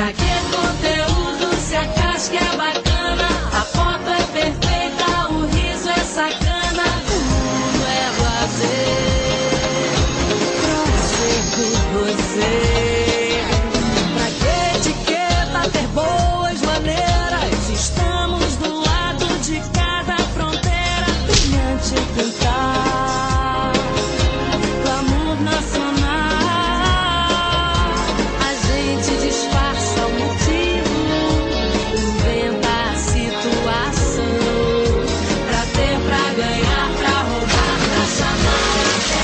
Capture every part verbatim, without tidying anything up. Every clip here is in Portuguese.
Pra que conteúdo se a casca é bacana? A foto é perfeita, o riso é sacana. O mundo é lazer, prazer por você. Pra que etiqueta ter boas maneiras? Estamos do lado de cada fronteira. Brilhante cantar, clamor nacional. A gente disfarça o motivo, inventa a situação. Pra ter, pra ganhar, pra roubar, pra chamar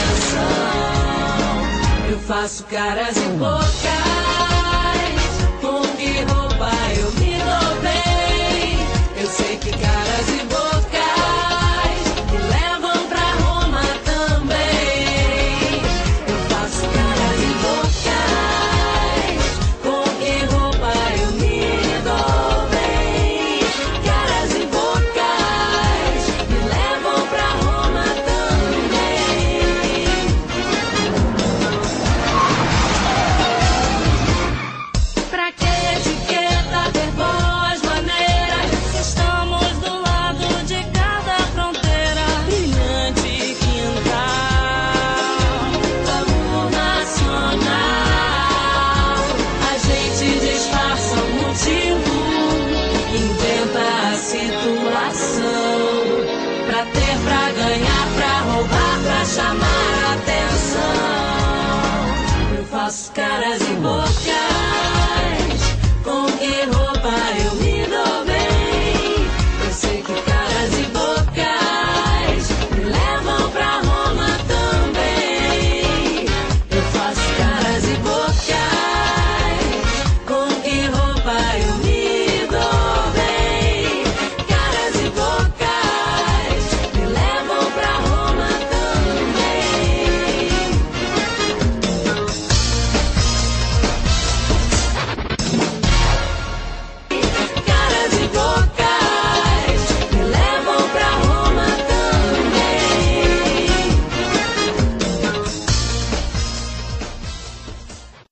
a atenção. Eu faço caras e bocas, com que roupa eu me dou bem. Eu sei que caras e bocas me levam pra Roma também. Eu faço caras e bocas, com que roupa eu me dou bem. Caras e bocas me levam pra Roma também. Pra que etiqueta ter boas maneiras? Estamos do lado de cada fronteira. Brilhante quintal, clamor nacional. A gente disfarça o motivo, inventa a situação. Pra ter, pra ganhar, pra roubar, pra chamar a atenção. Eu faço caras e bocas,